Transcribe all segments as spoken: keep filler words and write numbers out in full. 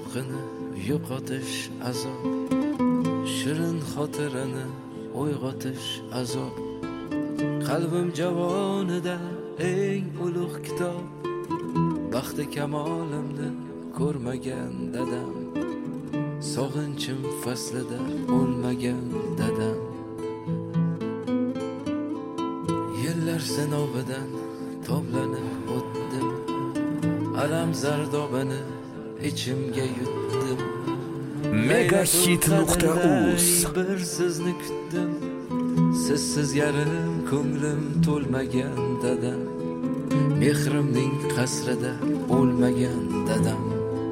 shovqini yo'qotish azob, shirin xotirani uyg'otish azob. Qalbim javonida eng ulug' kitob, baxti kamolimni ko'rmagan dadam, sog'inchim faslida o'lmagan dadam. Yillar sinovidan toblanib o'tdim, alam zardobini ichimga yutdim. Megahit nuqta uz bir sizni kutdim, sizsiz yarim ko'nglim to'lmagan dadam, mehrimning qasrida o'lmagan dadam.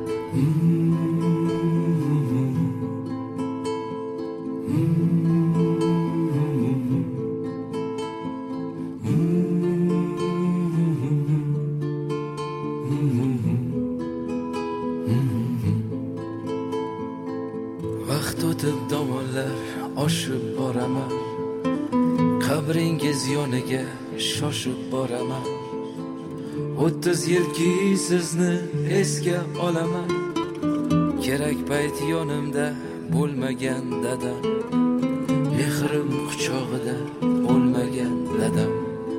Vaqt o'tib dovonlar oshib boraman, qabringiz yoniga shoshib boraman. O'ttiz yilki sizni esga olaman, kerak payt yonimda bo'lmagan dadam, mehrim quchog'ida o'lmagan dadam.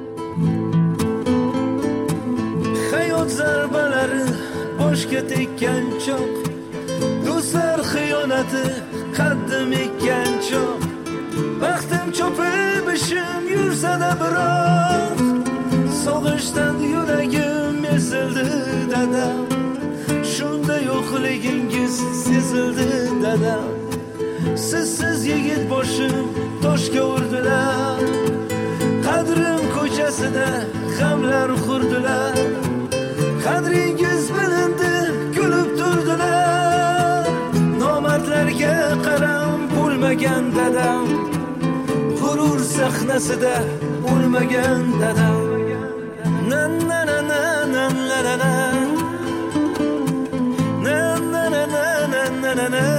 Hayot zarbalari boshga tekkan choq, do'stlar xiyonati qaddim ekkan choq. Baxtim cho'pib ishim yursa-da biroq, sog'ishdan yuragim ezildi dadam, shunda yo'qligingiz sezildi dadam. Sizsiz yigit boshim toshga urdilar, qadrim ko'chasida g'amlar qurdilar. Qadringiz bilindi, kulib turdilar, nomardlarga qaram bo'lmagan dadam, g'urur sahnasida o'lmagan dadam. Na na na na na na na na na na na na na na na.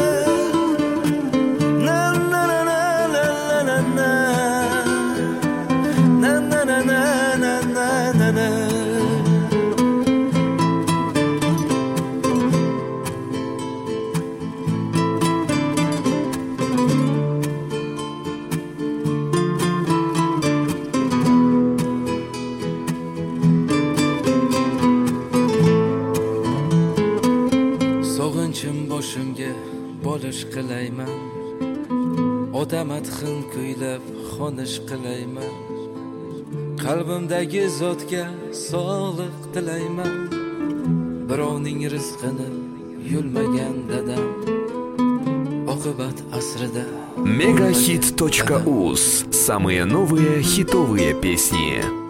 Sog'inchim boshimga bolish qilayman, ota madhin kuylab xonish qilayman. Qalbimdagi zotga sog'liq tilayman, birovning rizqini yulmagan dadam, oqibat asrida. Megahit точка уз. Самые новые хитовые песни.